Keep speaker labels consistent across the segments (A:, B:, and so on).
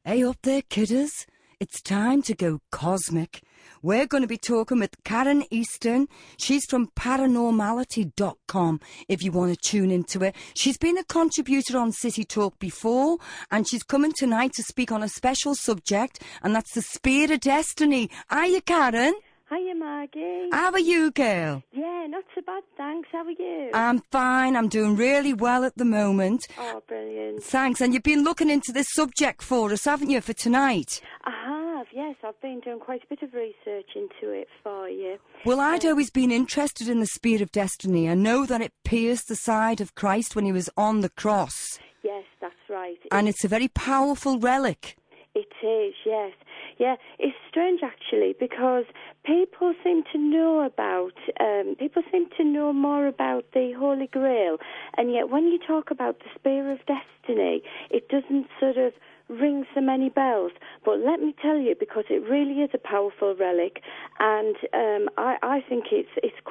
A: Hey up there, kidders. It's time to go cosmic. We're going to be talking with Karen Easton. She's from paranormality.com if you want to tune into it. She's been a contributor on City Talk before, and she's coming tonight to speak on a special subject, and that's the Spear of Destiny. Hiya, Karen.
B: Hiya, Maggie.
A: How are you, girl?
B: Yeah, not so bad, thanks. How are you?
A: I'm fine. I'm doing really well at the moment.
B: Oh, brilliant.
A: Thanks. And you've been looking into this subject for us, haven't you, for tonight?
B: I have, yes. I've been doing quite a bit of research into it for you.
A: Well, I'd always been interested in the Spear of Destiny. I know that it pierced the side of Christ when he was on the cross.
B: Yes, that's right.
A: And it's a very powerful relic.
B: It is, yes. Yeah, it's strange actually because people seem to know more about the Holy Grail, and yet when you talk about the Spear of Destiny, it doesn't sort of ring so many bells. But let me tell you, because it really is a powerful relic, and I think it's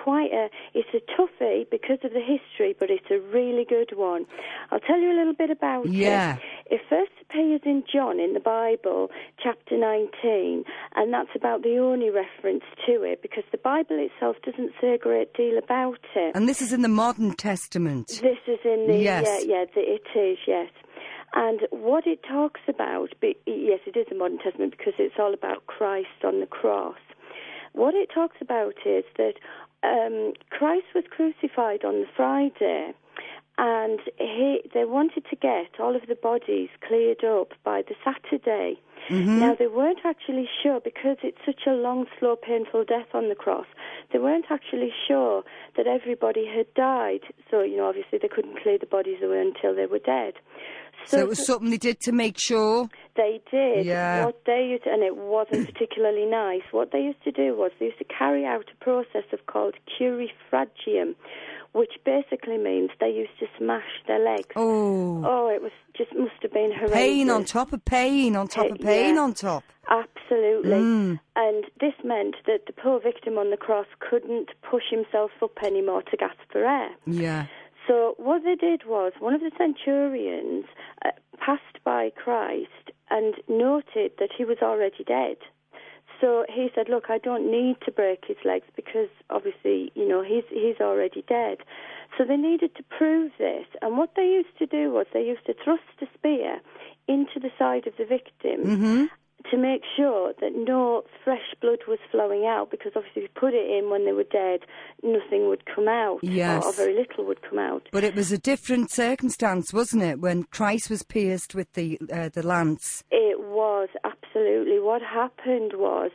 B: a toughie because of the history, but it's a really good one. I'll tell you a little bit about it. It first appears in John in the Bible, chapter 19, and that's about the only reference to it, because the Bible itself doesn't say a great deal about it.
A: And this is in the Modern Testament.
B: This is in the...
A: Yes.
B: It is, yes. And what it talks about, yes, it is the Modern Testament because it's all about Christ on the cross. What it talks about is that Christ was crucified on the Friday, and they wanted to get all of the bodies cleared up by the Saturday. Mm-hmm. Now, they weren't actually sure, because it's such a long, slow, painful death on the cross, they weren't actually sure that everybody had died. So, obviously they couldn't clear the bodies away until they were dead.
A: So it was something they did to make sure?
B: They did.
A: Yeah.
B: And it wasn't particularly nice. What they used to do was they used to carry out a process called curifragium, which basically means they used to smash their legs. Oh, it must have been horrendous.
A: Pain on top of pain on top of pain on top.
B: Absolutely. And this meant that the poor victim on the cross couldn't push himself up anymore to gasp for air.
A: Yeah.
B: So what they did was, one of the centurions passed by Christ and noted that he was already dead. So he said, look, I don't need to break his legs because obviously, he's already dead. So they needed to prove this. And what they used to do was they used to thrust a spear into the side of the victim to make sure that no fresh blood was flowing out, because obviously if you put it in when they were dead, nothing would come out, or very little would come out.
A: But it was a different circumstance, wasn't it, when Christ was pierced with the lance?
B: It was, absolutely. What happened was,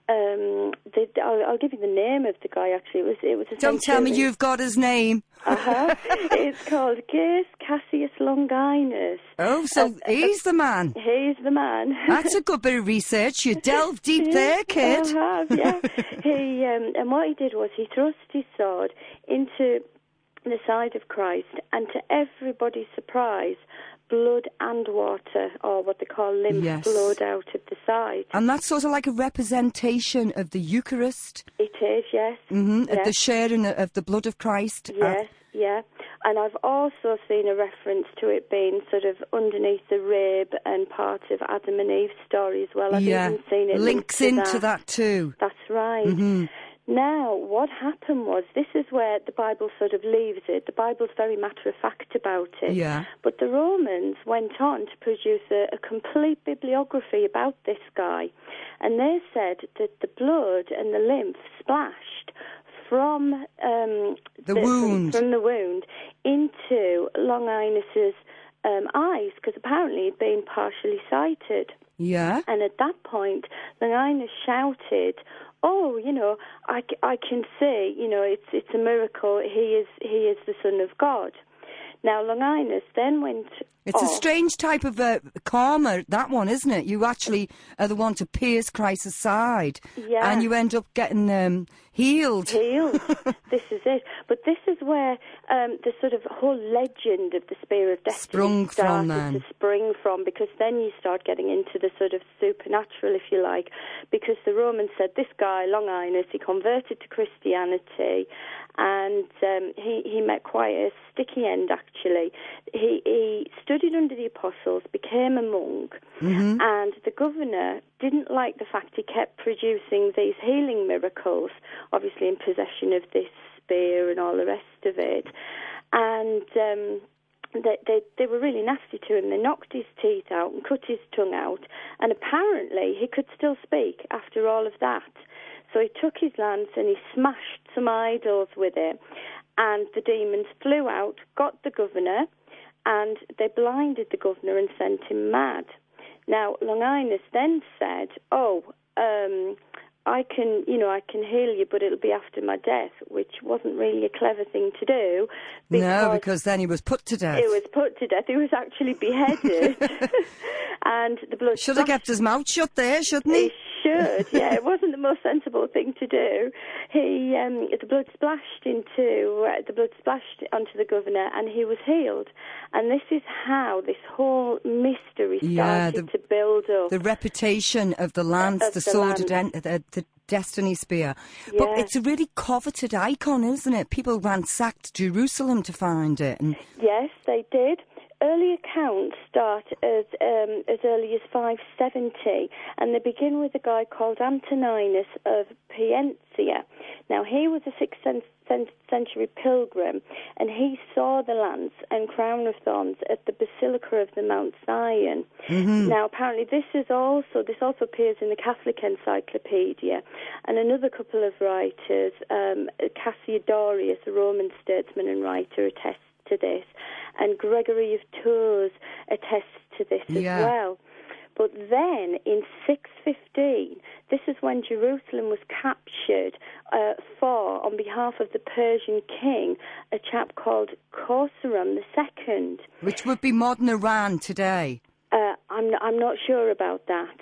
B: I'll give you the name of the guy, actually. It was
A: Don't tell me you've got his name.
B: It's called Gaius Cassius Longinus.
A: Oh, so he's the man.
B: He's the man.
A: That's a good bit of research. You delved deep there, kid.
B: I have, yeah. And what he did was he thrust his sword into the side of Christ, and to everybody's surprise, blood and water, or what they call lymph, flowed out of the side.
A: And that's sort of like a representation of the Eucharist.
B: It is, yes.
A: Yes. The sharing of the blood of Christ.
B: Yes, yeah. And I've also seen a reference to it being sort of underneath the rib and part of Adam and Eve's story as well. I've even seen it
A: links into that too.
B: That's right. Mm-hmm. Now, what happened was, this is where the Bible sort of leaves it. The Bible's very matter-of-fact about it. Yeah. But the Romans went on to produce a complete bibliography about this guy. And they said that the blood and the lymph splashed from the wound into Longinus's eyes, because apparently he'd been partially sighted.
A: Yeah.
B: And at that point, Longinus shouted, I can see, it's a miracle. He is the Son of God. Now, Longinus then went
A: It's a strange type of karma, that one, isn't it? You actually are the one to pierce Christ's side. Yeah. And you end up getting healed.
B: This is it. But this is where the sort of whole legend of the Spear of Destiny started to spring from, because then you start getting into the sort of supernatural, if you like, because the Romans said this guy, Longinus, he converted to Christianity, and he met quite a sticky end, actually. actually. He studied under the apostles, became a monk, and the governor didn't like the fact he kept producing these healing miracles, obviously in possession of this spear and all the rest of it. And they were really nasty to him. They knocked his teeth out and cut his tongue out, and apparently he could still speak after all of that. So he took his lance and he smashed some idols with it, and the demons flew out, got the governor, and they blinded the governor and sent him mad. Now, Longinus then said, I can heal you, but it'll be after my death, which wasn't really a clever thing to do.
A: Because then he was put to death.
B: He was put to death. He was actually beheaded. And the blood
A: should have kept his mouth shut there, shouldn't he?
B: He should, yeah. It wasn't the most sensible thing to do. The blood splashed onto the governor, and he was healed. And this is how this whole mystery started to build up.
A: The reputation of the lance, the sword, the destiny spear.
B: Yeah.
A: But it's a really coveted icon, isn't it? People ransacked Jerusalem to find it. And
B: yes, they did. Early accounts start as early as 570, and they begin with a guy called Antoninus of Pientia. Now, he was a 6th century pilgrim, and he saw the lance and crown of thorns at the Basilica of the Mount Zion. Now, apparently, this also appears in the Catholic Encyclopedia, and another couple of writers, Cassiodorus, a Roman statesman and writer, attests to this, and Gregory of Tours attests to this as well. But then, in 615, this is when Jerusalem was captured on behalf of the Persian king, a chap called Khosram II.
A: Which would be modern Iran today.
B: I'm not sure about that.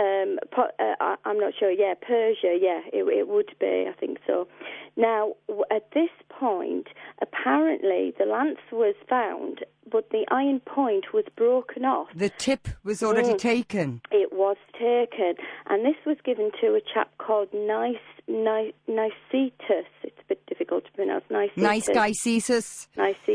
B: I'm not sure. Yeah, Persia. Yeah, it would be. I think so. Now, at this point, apparently the lance was found, but the iron point was broken off.
A: The tip was already taken.
B: It was taken, and this was given to a chap called Nicetus. It's a bit difficult to pronounce.
A: Nice guy Cetus.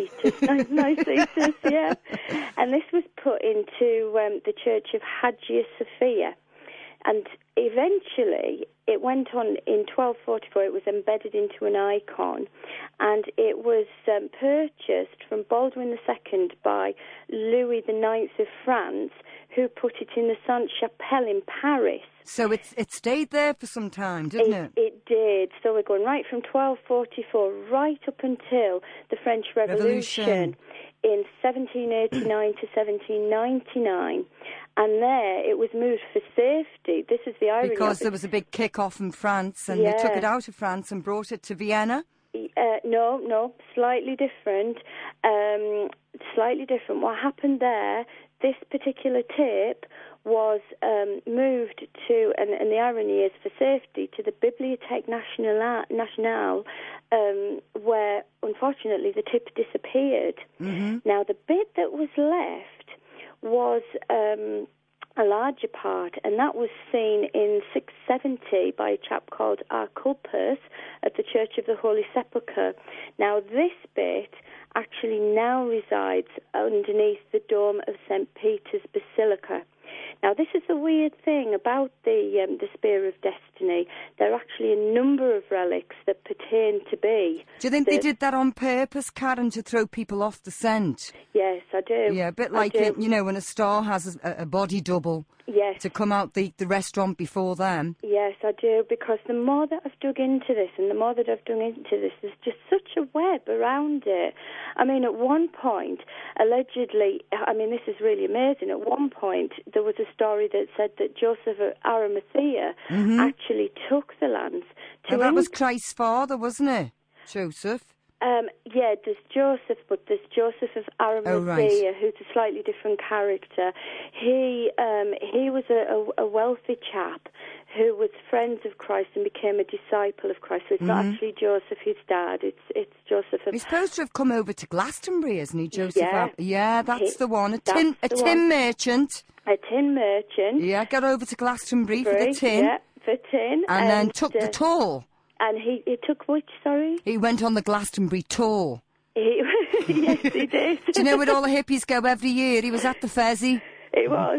B: Nicetus, yeah. And this was put into the Church of Hagia Sophia. And eventually, it went on in 1244, it was embedded into an icon, and it was purchased from Baldwin II by Louis IX of France, who put it in the Sainte-Chapelle in Paris.
A: So it stayed there for some time, didn't it?
B: It did. So we're going right from 1244 right up until the French Revolution. In 1789 to 1799. And there it was moved for safety. This is the irony.
A: Because there was a big kick-off in France, and they took it out of France and brought it to Vienna?
B: No, slightly different. What happened there, this particular tape was moved to, and the irony is for safety, to the Bibliothèque Nationale, where unfortunately the tip disappeared. Now the bit that was left was a larger part, and that was seen in 670 by a chap called Arculpus at the Church of the Holy Sepulchre. Now this bit actually now resides underneath the dome of St. Peter's Basilica. Now, this is the weird thing about the Spear of Destiny. There are actually a number of relics that pertain to be.
A: Do you think they did that on purpose, Karen, to throw people off the scent?
B: Yes, I do.
A: Yeah, a bit like, when a star has a body double to come out the restaurant before them.
B: Yes, I do, because the more that I've dug into this, there's just such a web around it. I mean, at one point, allegedly, this is really amazing, at one point there was a story that said that Joseph of Arimathea actually took the lance.
A: That was Christ's father, wasn't it? Joseph?
B: There's Joseph, but there's Joseph of Arimathea, who's a slightly different character. He was a wealthy chap who was friends of Christ and became a disciple of Christ. So it's not actually Joseph, his dad. It's Joseph of...
A: He's supposed to have come over to Glastonbury, isn't he, Joseph? That's the one. A tin merchant.
B: A tin merchant.
A: Yeah, got over to Glastonbury for the tin.
B: Yeah, for tin.
A: And then took the tour.
B: And he took which, sorry?
A: He went on the Glastonbury tour.
B: He Yes, he did.
A: Do you know where all the hippies go every year? He was at the Fezzy.
B: He was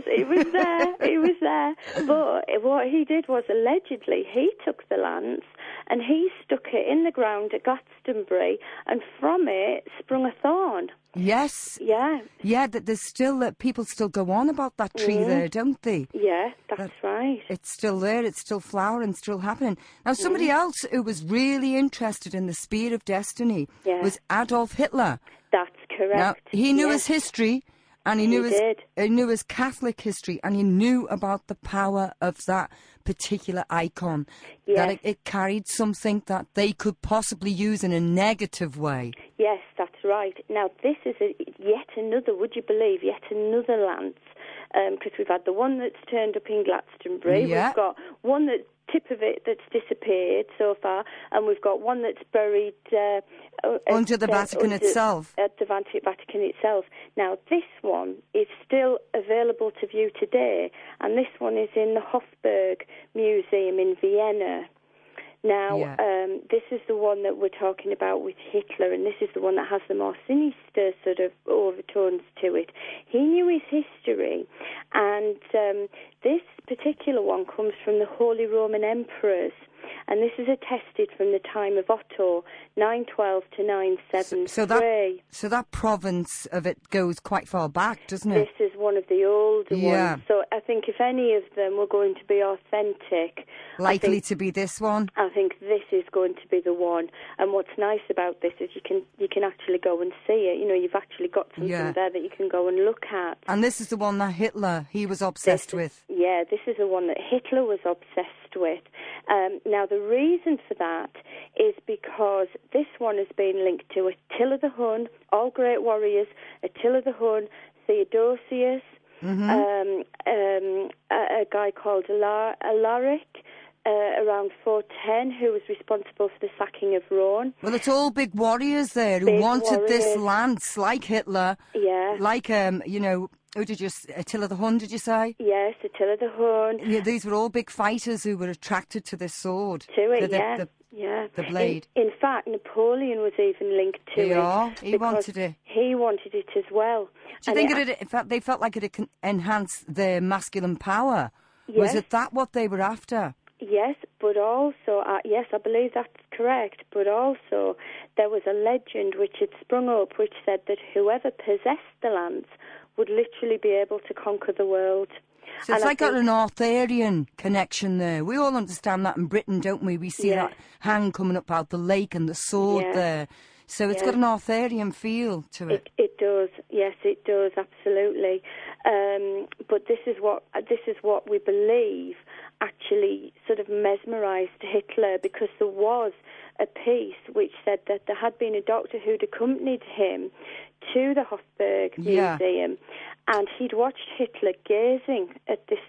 B: there. But what he did was, allegedly, he took the lance and he stuck it in the ground at Glastonbury, and from it sprung a thorn.
A: Yes.
B: Yeah.
A: Yeah, there's still, people still go on about that tree there, don't they?
B: Yeah, that's right.
A: It's still there, it's still flowering, still happening. Now, somebody else who was really interested in the Spear of Destiny was Adolf Hitler.
B: That's correct.
A: Now, he knew his history, and he knew his Catholic history, and he knew about the power of that particular icon. That it carried something that they could possibly use in a negative way.
B: Yes, that's right. Now, this is yet another, would you believe, yet another lance. Because we've had the one that's turned up in Glastonbury.
A: Yeah.
B: We've got one tip of it that's disappeared so far, and we've got one that's buried
A: under the Vatican itself.
B: At the Vatican itself. Now, this one is still available to view today, and this one is in the Hofburg Museum in Vienna. Now, this is the one that we're talking about with Hitler, and this is the one that has the more sinister sort of overtones to it. He knew his history, and this particular one comes from the Holy Roman Emperors, and this is attested from the time of Otto, 912 to 973.
A: So that province of it goes quite far back, doesn't it?
B: This is one of the older ones. So I think if any of them were going to be authentic...
A: Likely to be this one?
B: I think this is going to be the one. And what's nice about this is you can actually go and see it. You know, you've actually got something there that you can go and look at.
A: And this is the one that Hitler, he was obsessed with.
B: Yeah, this is the one that Hitler was obsessed with. Now, the reason for that is because this one has been linked to Attila the Hun, all great warriors, Attila the Hun, Theodosius, a guy called Alaric, around 410, who was responsible for the sacking of Rome.
A: Well, it's all big warriors there who wanted this lance, like Hitler. Yeah. Like, who did you... Attila the Hun, did you say?
B: Yes, Attila the Hun.
A: Yeah, these were all big fighters who were attracted to this sword.
B: To it,
A: the blade.
B: In fact, Napoleon was even linked to it.
A: Yeah, he wanted it.
B: He wanted it as well.
A: Do you think they felt like it enhanced their masculine power?
B: Yes.
A: Was it that what they were after?
B: Yes, but also, yes, I believe that's correct, but also there was a legend which had sprung up which said that whoever possessed the lance would literally be able to conquer the world.
A: So it's got an Arthurian connection there. We all understand that in Britain, don't we? We see that hand coming up out the lake and the sword there. So it's got an Arthurian feel to it.
B: It does, yes, it does, absolutely. But this is what we believe actually sort of mesmerised Hitler, because there was a piece which said that there had been a doctor who'd accompanied him to the Hofburg Museum, and he'd watched Hitler gazing at this,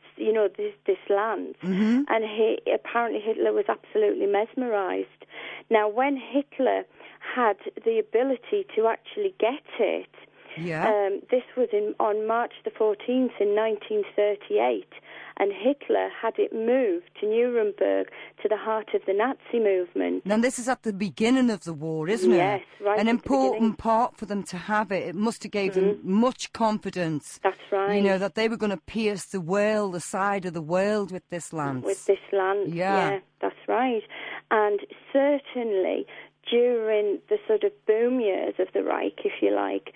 B: this land, and apparently Hitler was absolutely mesmerised. Now, when Hitler had the ability to actually get it, this was on March the 14th in 1938, and Hitler had it moved to Nuremberg, to the heart of the Nazi movement.
A: Now, this is at the beginning of the war, isn't it?
B: Yes, right.
A: An important part for them to have it. It must have gave them much confidence.
B: That's right.
A: That they were going to pierce the side of the world with this lance.
B: With this lance, yeah, that's right. And certainly during the sort of boom years of the Reich, if you like,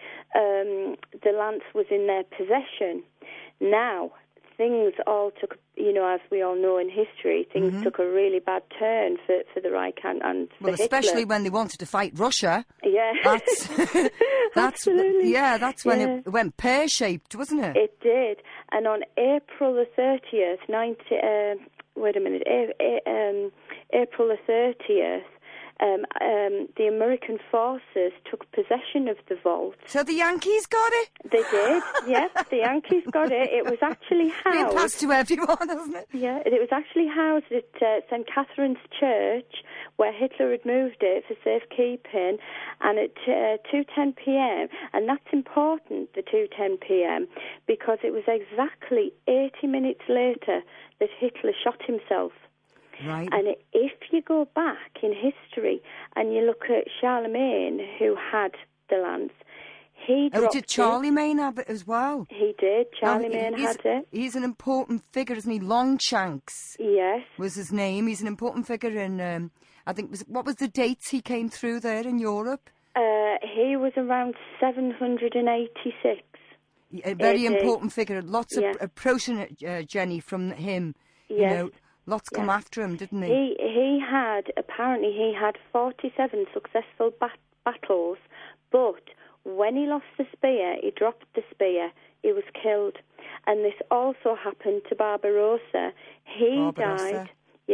B: the lance was in their possession. Now, things all took, as we all know in history, things took a really bad turn for the Reich and for Hitler.
A: Especially when they wanted to fight Russia.
B: Yeah.
A: Absolutely. Yeah, that's when it went pear-shaped, wasn't it?
B: It did. And on April the 30th, April the 30th, the American forces took possession of the vault.
A: So the Yankees got it?
B: They did, yes. The Yankees got it. It was actually housed...
A: Being passed to everyone, isn't it?
B: Yeah, it was actually housed at St. Catherine's Church, where Hitler had moved it for safekeeping, and at 2:10 p.m., and that's important, the 2:10 p.m., because it was exactly 80 minutes later that Hitler shot himself.
A: Right.
B: And if you go back in history and you look at Charlemagne, who had the lance. He dropped
A: did Charlie Mayne have it as well?
B: He did. Charlie Mayne had it.
A: He's an important figure, isn't he? Longshanks.
B: Yes.
A: Was his name. He's an important figure in, I think, what was the dates he came through there in Europe?
B: He was around 786.
A: A very important figure. Lots of progeny from him.
B: Yes.
A: You know, lots come after him, didn't he?
B: Apparently he had 47 successful battles, but when he lost the spear, he dropped the spear, he was killed. And this also happened to Barbarossa. He died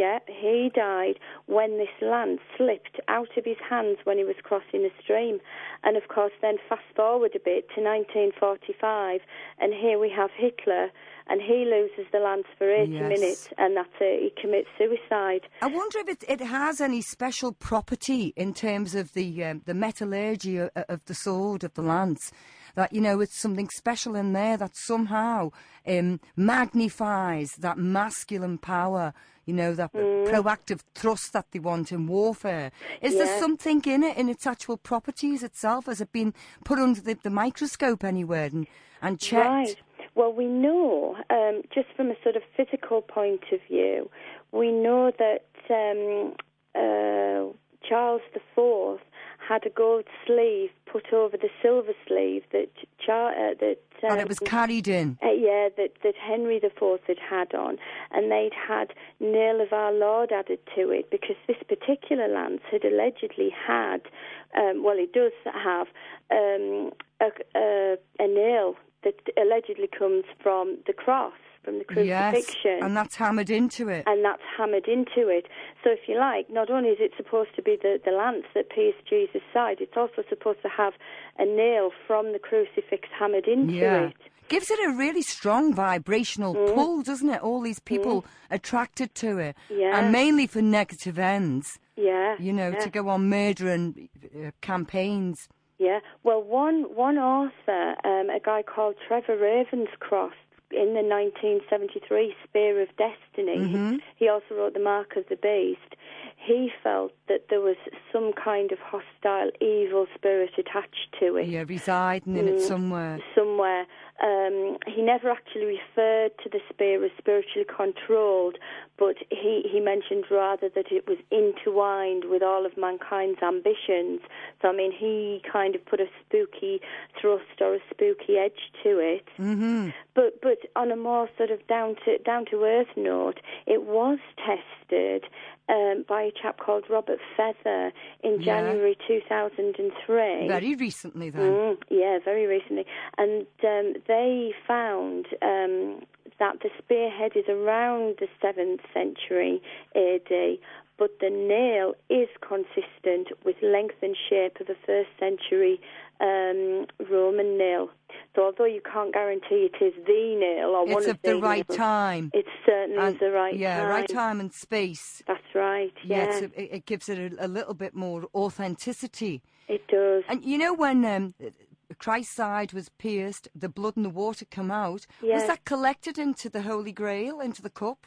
B: when this lance slipped out of his hands when he was crossing a stream. And of course, then fast forward a bit to 1945, and here we have Hitler, and he loses the lance for 80 minutes, and that's it. He commits suicide.
A: I wonder if it has any special property in terms of the metallurgy of the sword, of the lance. That, you know, it's something special in there that somehow magnifies that masculine power, you know, that proactive thrust that they want in warfare. Is there something in it, in its actual properties itself? Has it been put under the microscope anywhere and checked?
B: Right. Well, we know, just from a sort of physical point of view, we know that Charles IV had a gold sleeve put over the silver sleeve that
A: it was carried in.
B: That Henry IV had on, and they'd had nail of our Lord added to it, because this particular lance had allegedly had, it does have a nail that allegedly comes from the cross, from the crucifixion.
A: Yes, and that's hammered into it.
B: So if you like, not only is it supposed to be the lance that pierced Jesus' side, it's also supposed to have a nail from the crucifix hammered into it.
A: Gives it a really strong vibrational pull, doesn't it? All these people attracted to it.
B: Yeah.
A: And mainly for negative ends.
B: Yeah.
A: You know, to go on murdering campaigns.
B: Yeah. Well, one author, a guy called Trevor Ravenscroft, in the 1973 Spear of Destiny, he also wrote The Mark of the Beast. He felt that there was some kind of hostile, evil spirit attached to it.
A: Yeah, residing in it somewhere.
B: He never actually referred to the spear as spiritually controlled, but he mentioned rather that it was intertwined with all of mankind's ambitions. So, I mean, he kind of put a spooky thrust or a spooky edge to it. Mm-hmm. But on a more sort of down to earth note, it was tested by a chap called Robert Feather in January 2003.
A: Very recently, then.
B: Very recently. And they found that the spearhead is around the 7th century AD, but the nail is consistent with length and shape of a 1st century Roman nail. So although you can't guarantee it is the nail or one of the
A: It's of the right time.
B: It certainly is the right time.
A: Yeah, right time and space.
B: That's right, yeah.
A: It gives it a little bit more authenticity.
B: It does.
A: And you know when Christ's side was pierced, the blood and the water come out, was that collected into the Holy Grail, into the cup?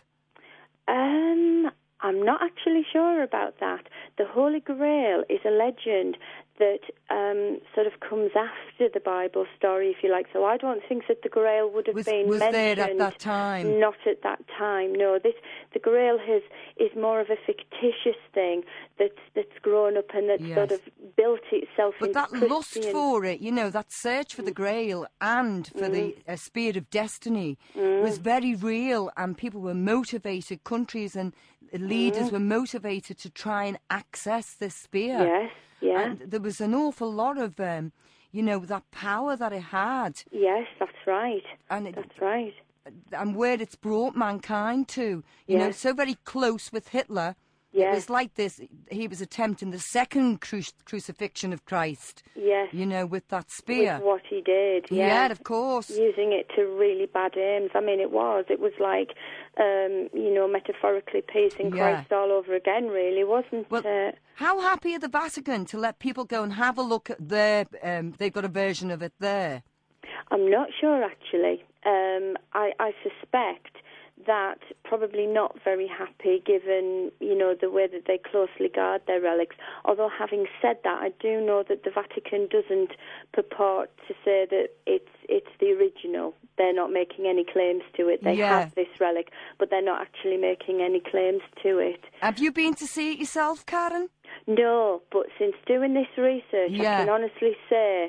B: I'm not actually sure about that. The Holy Grail is a legend that sort of comes after the Bible story, if you like. So I don't think that the Grail would have been
A: was
B: mentioned.
A: There at that time?
B: Not at that time, no. The Grail is more of a fictitious thing that's grown up and that's sort of built itself
A: but
B: into
A: that
B: Christian...
A: lust for it, you know, that search for the Grail and for the Spear of Destiny was very real, and people were motivated, countries and leaders were motivated to try and access this spear.
B: Yes. Yeah.
A: And there was an awful lot of, that power that it had.
B: Yes, that's right.
A: That's right. And where it's brought mankind to, you know, so very close with Hitler. It was like this. He was attempting the second crucifixion of Christ. Yes. You know, with that spear.
B: With what he did.
A: Yeah, of course.
B: Using it to really bad aims. I mean, it was like, metaphorically piercing Christ all over again, really, wasn't it?
A: How happy are the Vatican to let people go and have a look at their, they've got a version of it there?
B: I'm not sure, actually. I suspect that probably not very happy given, the way that they closely guard their relics. Although having said that, I do know that the Vatican doesn't purport to say that it's the original. They're not making any claims to it. They have this relic, but they're not actually making any claims to it.
A: Have you been to see it yourself, Karen?
B: No, but since doing this research, I can honestly say,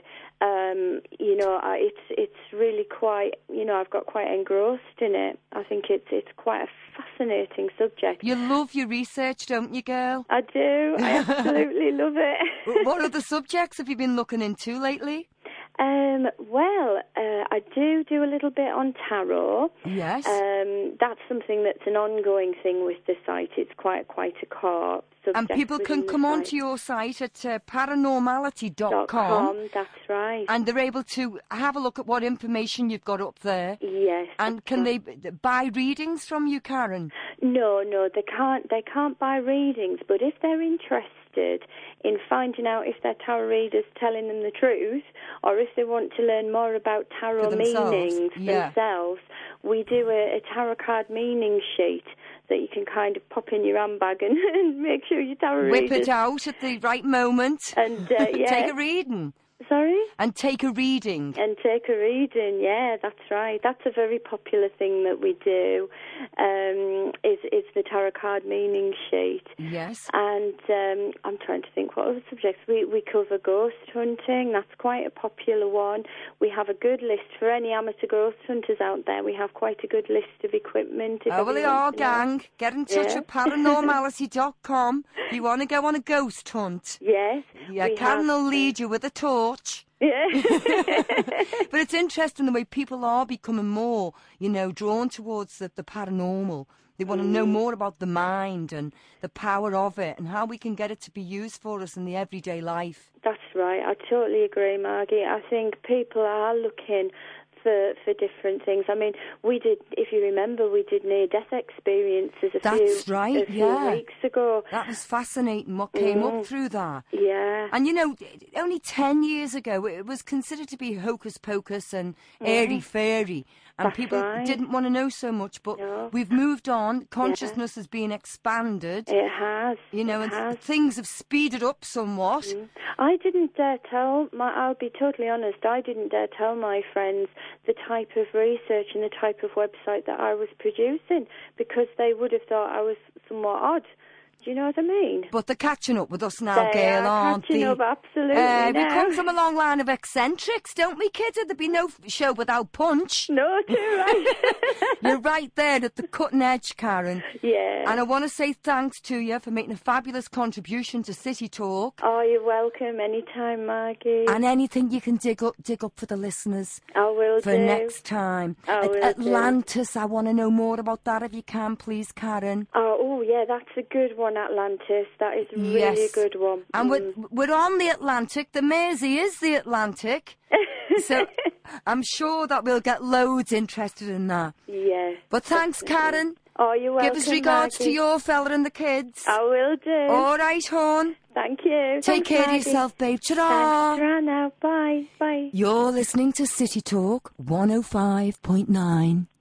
B: it's really quite, I've got quite engrossed in it. I think it's quite a fascinating subject.
A: You love your research, don't you, girl?
B: I do. I absolutely love it.
A: What other subjects have you been looking into lately?
B: I do a little bit on tarot.
A: Yes.
B: That's something that's an ongoing thing with the site. It's quite a core subject.
A: And people can come onto your site at paranormality.com.
B: That's right.
A: And they're able to have a look at what information you've got up there.
B: Yes.
A: And can they buy readings from you, Karen?
B: No, they can't. They can't buy readings. But if they're interested in finding out if their tarot reader's telling them the truth, or if they want to learn more about tarot meanings themselves, we do a tarot card meaning sheet that you can kind of pop in your handbag and make sure your tarot
A: Whip it out at the right moment
B: and
A: take a reading.
B: Sorry?
A: And take a reading.
B: And take a reading, yeah, that's right. That's a very popular thing that we do, is the tarot card meaning sheet.
A: Yes.
B: And I'm trying to think what other subjects. We cover ghost hunting. That's quite a popular one. We have a good list for any amateur ghost hunters out there. We have quite a good list of equipment.
A: Well, they are, gang. Get in touch with paranormality.com if you want to go on a ghost hunt.
B: Yes.
A: Yeah, Karen will lead you with a torch.
B: Yeah.
A: But it's interesting the way people are becoming more, drawn towards the paranormal. They want to know more about the mind and the power of it and how we can get it to be used for us in the everyday life.
B: That's right. I totally agree, Margie. I think people are looking for different things. I mean, we did, if you remember, we did near-death experiences a few weeks ago.
A: That was fascinating, what came up through that.
B: Yeah.
A: And, only 10 years ago, it was considered to be hocus pocus and airy-fairy. And people didn't want to know so much, but we've moved on. Consciousness has been expanded.
B: It has.
A: Things have speeded up somewhat.
B: I didn't dare tell, I'll be totally honest, I didn't dare tell my friends the type of research and the type of website that I was producing because they would have thought I was somewhat odd. Do you know what I mean?
A: But they're catching up with us now, Gail, aren't they?
B: Catching up, absolutely.
A: We come from a long line of eccentrics, don't we, kids? There'd be no show without punch.
B: No, too right.
A: You're right there at the cutting edge, Karen.
B: Yeah.
A: And I want to say thanks to you for making a fabulous contribution to City Talk.
B: Oh, you're welcome. Anytime, Margie.
A: And anything you can dig up for the listeners.
B: I will
A: for next time. Atlantis, I want to know more about that if you can, please, Karen.
B: Oh, yeah, that's a good one, Atlantis. That is really a good one.
A: And we're on the Atlantic. The Mersey is the Atlantic. So I'm sure that we'll get loads interested in that.
B: Yeah.
A: But thanks, Karen.
B: Oh, you're welcome,
A: Give us regards to your fella and the kids.
B: I will do.
A: All right, hon.
B: Thank you.
A: Take care of yourself, babe. Ta-ra.
B: Thanks. Ta-ra now. Bye. Bye.
A: You're listening to City Talk 105.9.